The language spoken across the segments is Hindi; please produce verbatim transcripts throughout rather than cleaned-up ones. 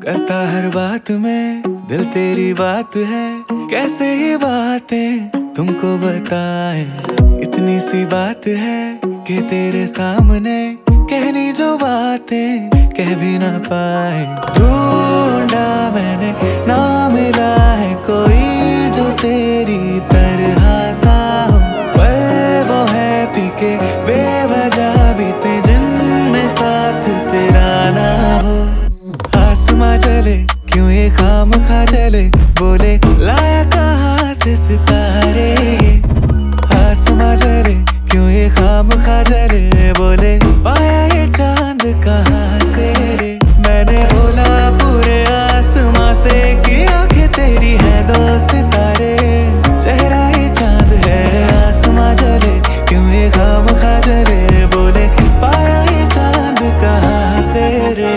करता हर बात में दिल तेरी बात है। कैसे ये बातें तुमको बताए, इतनी सी बात है कि तेरे सामने कहनी जो बातें कह भी ना पाए। ढूंढा मैंने ना मिला है कोई जो तेरी तरह सा हो, पर वो है पीके बेवजह बीते जिनमें साथ तेरा ना हो। आसमां जले क्यों ये खाम खा जले, बोले लाया कहाँ से सितारे। आसमां जले क्यों ये खाम खा जले, बोले पाया ये चांद कहाँ से रे। मैंने बोला पूरे आसमां से कि आंखें तेरी है दो सितारे, चेहरा ये चांद है। आसमां जले क्यों ये खाम खा जले, बोले पाया ये चांद कहाँ से रे।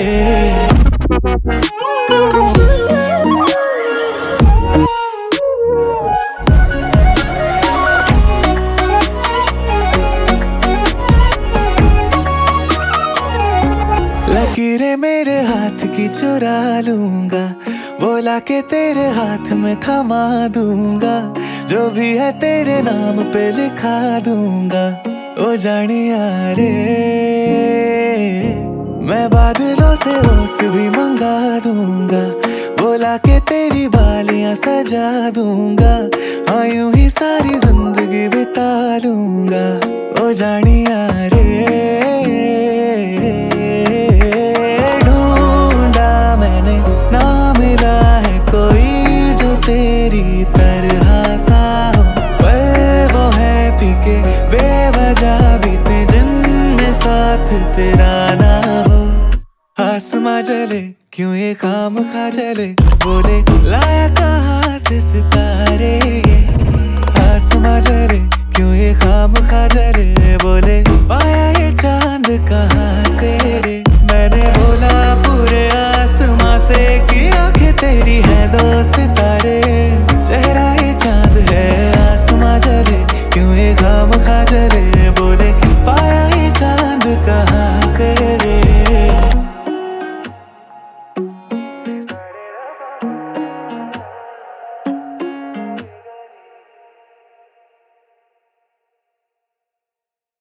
लकीरें मेरे हाथ की चुरा लूंगा, बोला के तेरे हाथ में थमा दूंगा, जो भी है तेरे नाम पे लिखा दूंगा। ओ जानिया रे मैं बादलों से ओस भी मंगा दूंगा, बोला के तेरी बालियां सजा दूंगा। हाँ यूं ही सारी जिंदगी बिता लूंगा। ओ जानिया रे तेरी तरह सा हो, पर वो है पीके बेवजह बीते जिनमें साथ तेरा ना हो। आसमां जले क्यों ये खाम खा जले, बोले लाया कहाँ से सितारे।